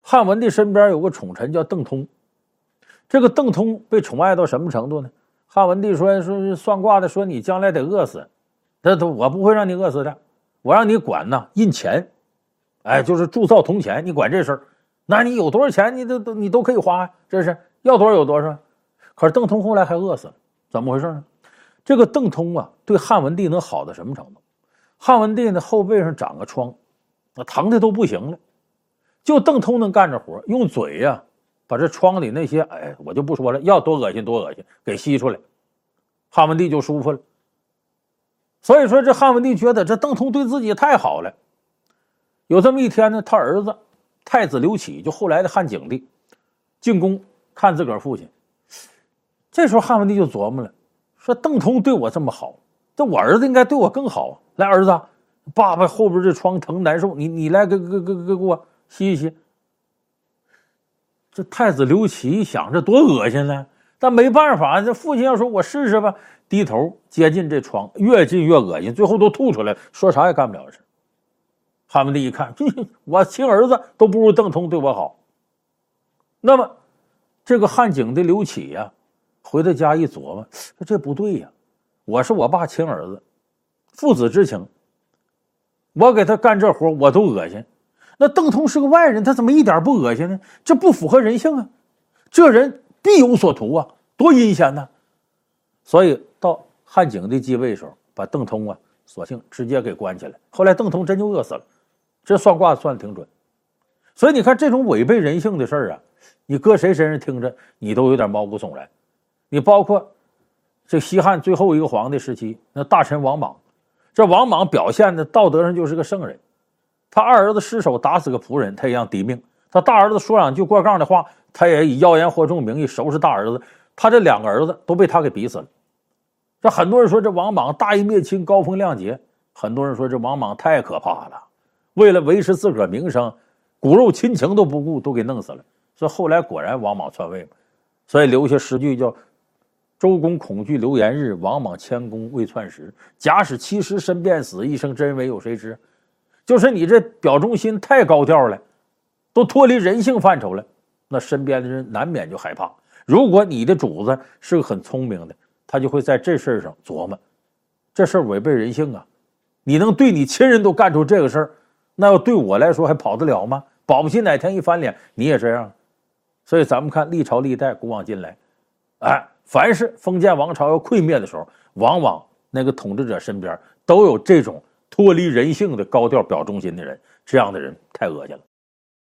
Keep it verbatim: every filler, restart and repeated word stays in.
汉文帝身边有个宠臣叫邓通，这个邓通被宠爱到什么程度呢？汉文帝说说算卦的说你将来得饿死，他他我不会让你饿死的，我让你管呢印钱，哎，就是铸造铜钱，你管这事儿，那你有多少钱你都都你都可以花，这是要多少有多少。可是邓通后来还饿死了，怎么回事呢？这个邓通啊，对汉文帝能好到什么程度？汉文帝呢后背上长个疮，那疼的都不行了，就邓通能干着活，用嘴呀、啊、把这疮里那些，哎，我就不说了，要多恶心多恶心，给吸出来，汉文帝就舒服了。所以说这汉文帝觉得这邓通对自己太好了。有这么一天呢，他儿子太子刘启，就后来的汉景帝，进宫看自个儿父亲。这时候汉文帝就琢磨了，说邓通对我这么好，这我儿子应该对我更好啊。来，儿子，爸爸后边这疮疼难受，你你来给给给给我吸一吸。这太子刘启一想，这多恶心呢，但没办法，这父亲要说我试试吧，低头接近这疮，越近越恶心，最后都吐出来了，说啥也干不了事。汉文帝一看，我亲儿子都不如邓通对我好。那么这个汉景帝刘启呀、啊，回到家一琢磨，说这不对呀，我是我爸亲儿子，父子之情，我给他干这活我都恶心，那邓通是个外人，他怎么一点不恶心呢？这不符合人性啊，这人必有所图啊，多阴险呐！所以到汉景帝继位的时候，把邓通啊索性直接给关起来，后来邓通真就饿死了，这算卦算得挺准。所以你看这种违背人性的事儿啊，你搁谁身上听着你都有点毛骨悚然。你包括这西汉最后一个皇帝时期，那大臣王莽，这王莽表现的道德上就是个圣人，他二儿子失手打死个仆人，他一样抵命；他大儿子说两句过杠的话，他也以妖言惑众名义收拾大儿子。他这两个儿子都被他给逼死了。这很多人说这王莽大义灭亲，高风亮节，很多人说这王莽太可怕了，为了维持自个儿名声，骨肉亲情都不顾，都给弄死了。所以后来果然王莽篡位嘛，所以留下诗句叫周公恐惧流言日，王莽谦恭未篡时。假使其时身便死，一生真伪有谁知？就是你这表忠心太高调了，都脱离人性范畴了，那身边的人难免就害怕。如果你的主子是个很聪明的，他就会在这事儿上琢磨，这事儿违背人性啊！你能对你亲人都干出这个事儿，那要对我来说还跑得了吗？保不齐哪天一翻脸你也这样。所以咱们看历朝历代古往今来，哎，凡是封建王朝要溃灭的时候，往往那个统治者身边都有这种脱离人性的高调表忠心的人，这样的人太恶心了。